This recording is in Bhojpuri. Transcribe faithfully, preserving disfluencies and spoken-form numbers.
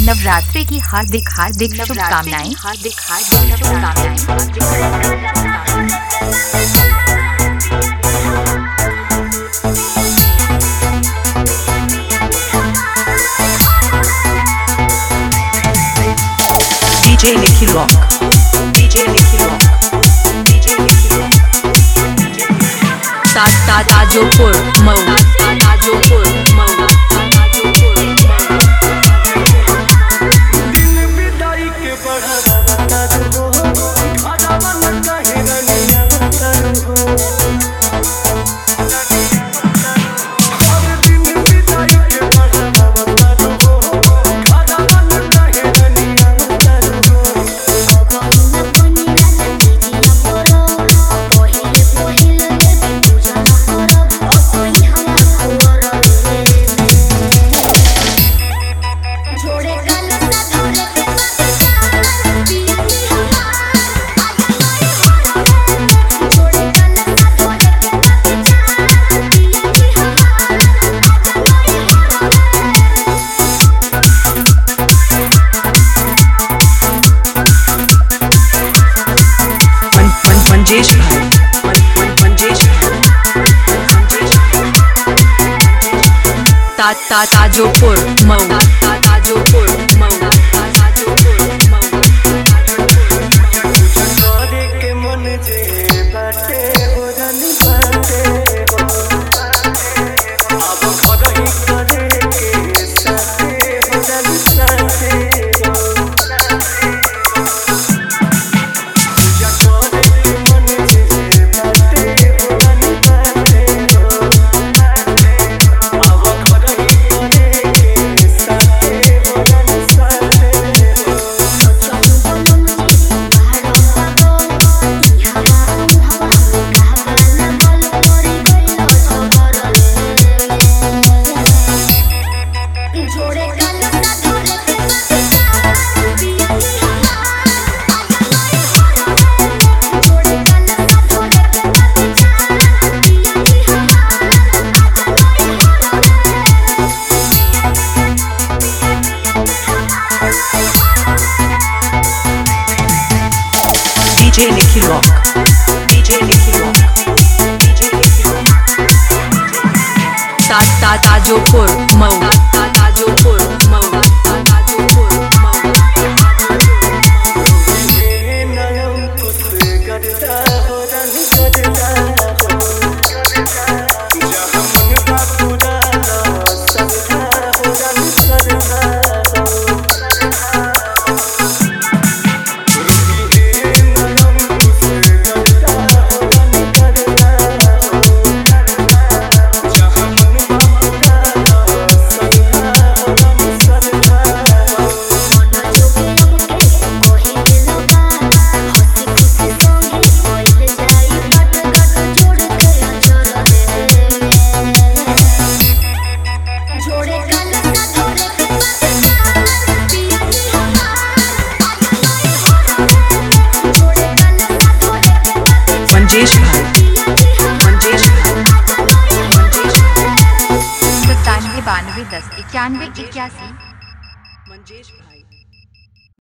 नवरात्रि की हार्दिक हार्दिक शुभकामनाएं हार्दिक हार्दिक शुभकामनाएं। DJ Nikhil rock, DJ Nikhil rock, DJ Nikhil rock. ता ता ताजोपुर मऊ, ताजोपुर मऊ, ताजोपुर मऊ। दिन विदाई के बढ़ावा बता दो, आजावा न कहे रनिया बता दो। और दिन विदाई के बढ़ावा बता दो, आजावा न कहे रनिया बता दो। मंजेश भाई, मंजेश भाई, मंजेश भाई। ता ता ताजोपुर मऊ, ताजोपुर मऊ, ताजोपुर मऊ। करे के मन जे बाटे हो जानी बाटे हो, अब घर ही करे के साथे हो जानी साथे हो। पूजा करे के मन जे बाटे हो जानी बाटे हो, अब घर ही करे के साथे हो जानी साथे हो। DJ Nikhil rock, DJ Nikhil rock, DJ Nikhil rock. ता ता ताजोपुर मऊ, ताजोपुर मऊ, ताजोपुर मऊ। ये नयन कुछ करता हो जानी करता हो, जहाँ मन का पुराना सजता हो जानी सजता हो। ये नयन कुछ करता हो जानी करता हो, जहाँ मन का पुराना सजता हो जानी सजता हो। मंजेश भाई, मंजेश भाई, मंजेश भाई। सत्तानवे बानवे दस इक्यानवे इक्यासी। मंजेश भाई।